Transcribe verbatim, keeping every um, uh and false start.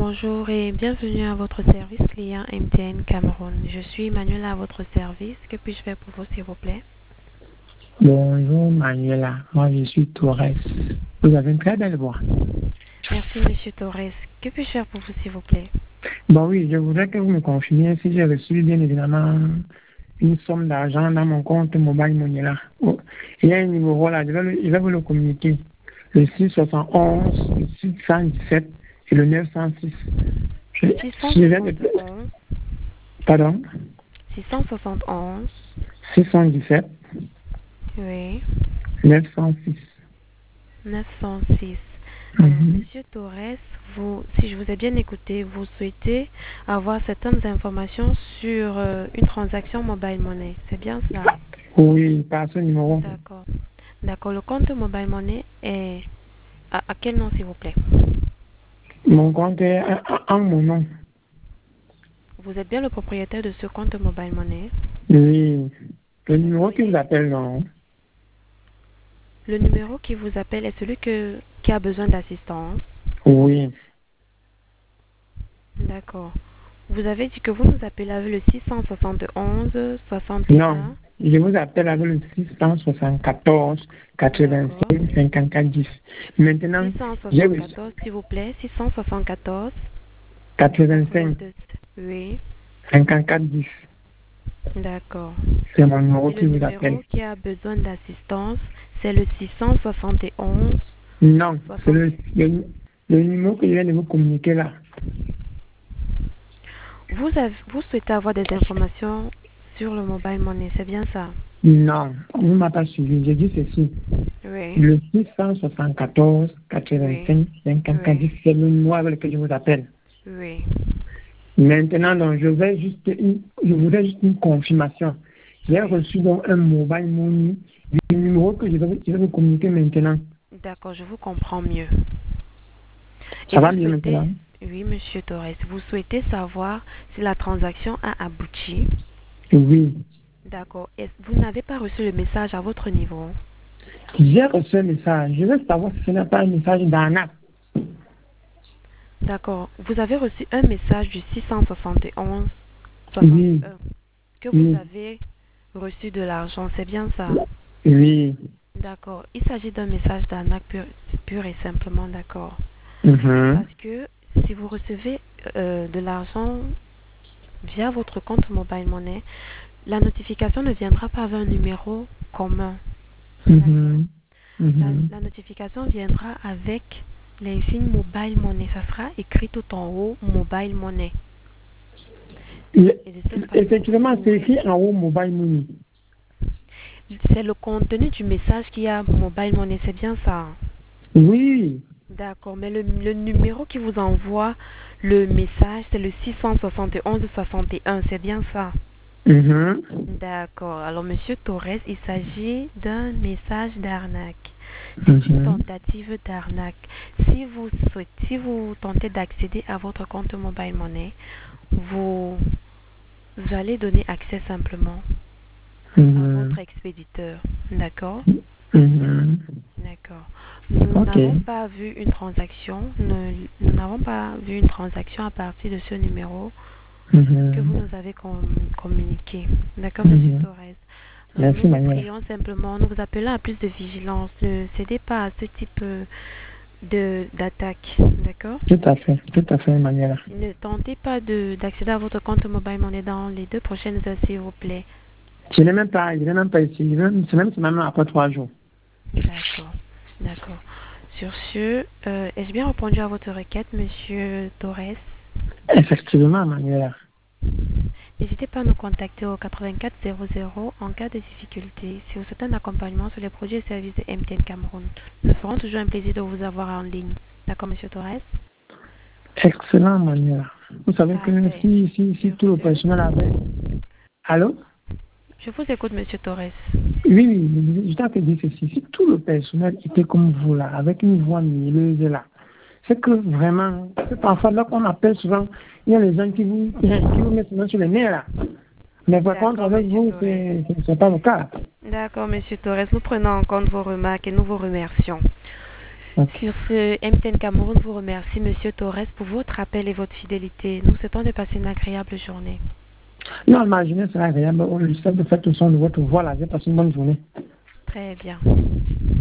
Bonjour et bienvenue à votre service client M T N Cameroun. Je suis Manuela à votre service. Que puis-je faire pour vous, s'il vous plaît? Bonjour Manuela, moi je suis Torres. Vous avez une très belle voix. Merci Monsieur Torres. Que puis-je faire pour vous, s'il vous plaît? Bon oui, je voudrais que vous me confirmiez si j'ai reçu bien évidemment une somme d'argent dans mon compte mobile Money là. Oh, il y a un numéro là, je vais, le- je vais vous le communiquer. Le six cent soixante et onze, le six cent dix-sept et le neuf cent six. Je, je viens de... six cent soixante et onze, Pardon six cent soixante et onze, six cent dix-sept, oui, neuf cent six. neuf cent six. Alors, Mhm. Monsieur Torres, vous, si je vous ai bien écouté, vous souhaitez avoir certaines informations sur euh, une transaction mobile money. C'est bien cela? Oui, par ce numéro. D'accord. D'accord. Le compte mobile money est à, à quel nom, s'il vous plaît? Mon compte est en en mon nom. Vous êtes bien le propriétaire de ce compte mobile money? Oui. Le numéro D'accord. qui vous appelle, non? Le numéro qui vous appelle est celui que, qui a besoin d'assistance. Oui. D'accord. Vous avez dit que vous nous appelez avec le six cent soixante et onze soixante et Non. un. Je vous appelle avec le six cent soixante-quatorze D'accord. quatre-vingt-cinq cinquante-quatre dix. Maintenant, j'ai reçu six cent soixante-quatorze, s'il vous plaît. six cent soixante-quatorze quatre-vingt-cinq quatre-vingt-deux. Oui. cinquante-quatre dix. D'accord. C'est mon numéro Et qui le vous appelle. numéro qui a besoin d'assistance, c'est le six cent soixante et onze Non, c'est soixante. le, le, le numéro que je viens de vous communiquer là. Vous, avez, vous souhaitez avoir des informations sur le mobile money, c'est bien ça? Non, on ne m'a pas suivi. J'ai dit ceci. Oui. Le six cent soixante-quatorze Oui. quatre-vingt-cinq cinquante-quatre Oui. dix, c'est le numéro avec lequel je vous appelle. Oui. Maintenant, donc, je vais juste une, je voudrais juste une confirmation. J'ai Oui. reçu donc un mobile money du numéro que je vais, je vais vous communiquer maintenant. D'accord, je vous comprends mieux. Et Ça vous va mieux souhaitez, maintenant? oui, Monsieur Torres, vous souhaitez savoir si la transaction a abouti. Oui. D'accord. Est-ce- Vous n'avez pas reçu le message à votre niveau. J'ai reçu un message. Je veux savoir si ce n'est pas un message d'arnaque. D'accord. Vous avez reçu un message du six cent soixante et onze soixante Oui. et un que vous Oui. avez reçu de l'argent. C'est bien ça. Oui. D'accord. Il s'agit d'un message d'arnaque pur, pur et simplement, d'accord. Mhm. Parce que si vous recevez euh, de l'argent via votre compte mobile money, la notification ne viendra pas avec un numéro commun. D'accord. Mhm. La, Mhm. la notification viendra avec l'insigne mobile money. Ça sera écrit tout en haut mobile money. Le- Et de cette façon, vous Effectivement, c'est pourrez. écrit en haut mobile money. C'est le contenu du message qui a mobile money. C'est bien ça. Oui. D'accord. Mais le, le numéro qui vous envoie le message, c'est le six cent soixante et onze soixante et un. C'est bien ça. Mhm. D'accord. Alors, Monsieur Torres, il s'agit d'un message d'arnaque. C'est une Mhm. tentative d'arnaque. Si vous souhaitez, si vous tentez d'accéder à votre compte mobile money, vous, vous allez donner accès simplement à Mhm. votre expéditeur. D'accord? Mhm. D'accord. Nous Ok. n'avons pas vu une transaction. Nous nous n'avons pas vu une transaction à partir de ce numéro que vous Mhm. nous avez com- communiqué. D'accord, Monsieur Mhm. Torres? Alors, nous Merci, vous Manuela. prions simplement, nous vous appelons à plus de vigilance. Ne cédez pas à ce type euh, de d'attaque. D'accord? Tout à fait, tout à fait, Manuela. Ne tentez pas de d'accéder à votre compte mobile money dans les deux prochaines heures, s'il vous plaît. Je n'ai même pas, je n'ai même pas essayé. C'est même, c'est même après trois jours. D'accord. D'accord. Sur ce, euh, ai-je bien répondu à votre requête, Monsieur Torres? Effectivement, Manuela. N'hésitez pas à nous contacter au quatre-vingt-quatre zéro zéro en cas de difficulté. Si vous souhaitez un accompagnement sur les projets et services de M T N Cameroun, nous ferons toujours un plaisir de vous avoir en ligne. D'accord, Monsieur Torres? Excellent, Manuela. Vous savez que Parfait. si, si, si Sur tout le ce, personnel avait... Allô? je vous écoute, Monsieur Torres. Oui, oui, je t'ai te dire ceci. Si tout le personnel était comme vous là, avec une voix mielleuse là, c'est que vraiment, c'est parfois là qu'on appelle souvent, il y a les gens qui vous, qui vous mettent souvent sur les nerfs là. Mais par contre, D'accord, avec Monsieur vous, Torres. c'est c'est pas le cas. D'accord, Monsieur Torres. Nous prenons en compte vos remarques et nous vous remercions. Ok. Sur ce, M T N Cameroun vous remercie, Monsieur Torres, pour votre appel et votre fidélité. Nous souhaitons de passer une agréable journée. Non, ma journée sera agréable. Le simple fait au son de votre voix là, j'ai passé une bonne journée. Très bien.